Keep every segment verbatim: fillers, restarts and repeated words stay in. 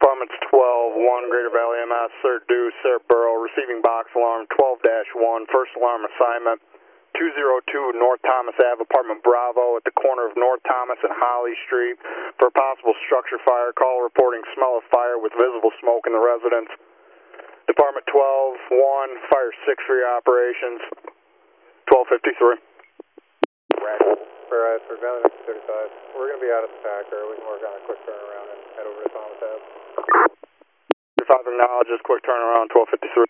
Departments twelve one, Greater Valley M S, third due, Sarah Burrow, receiving box alarm twelve dash one, first alarm assignment, two oh two North Thomas Avenue, apartment Bravo at the corner of North Thomas and Holly Street for a possible structure fire. Call reporting smell of fire with visible smoke in the residence. Department twelve one, fire six for your operations, twelve fifty-three. Right. For, uh, for Valley thirty-five, we're going to be out of the Packer. We can work on a quick turnaround and head over to Thomas Ave. thirty-five acknowledges, quick turnaround, twelve fifty-three.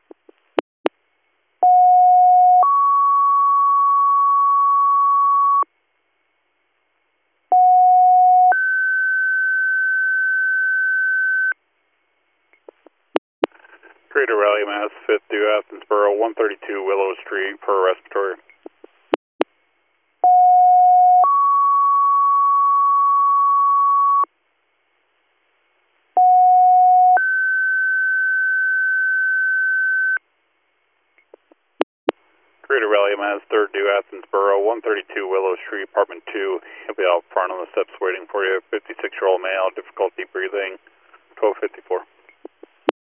Greater Raleigh, Mass, fifth due, Athensboro, one thirty-two Willow Street for a respiratory. Greater Raleigh, Mass, third due, Athensboro, one thirty-two Willow Street, apartment two. He'll be out front on the steps waiting for you. fifty-six-year-old male, difficulty breathing, twelve fifty-four.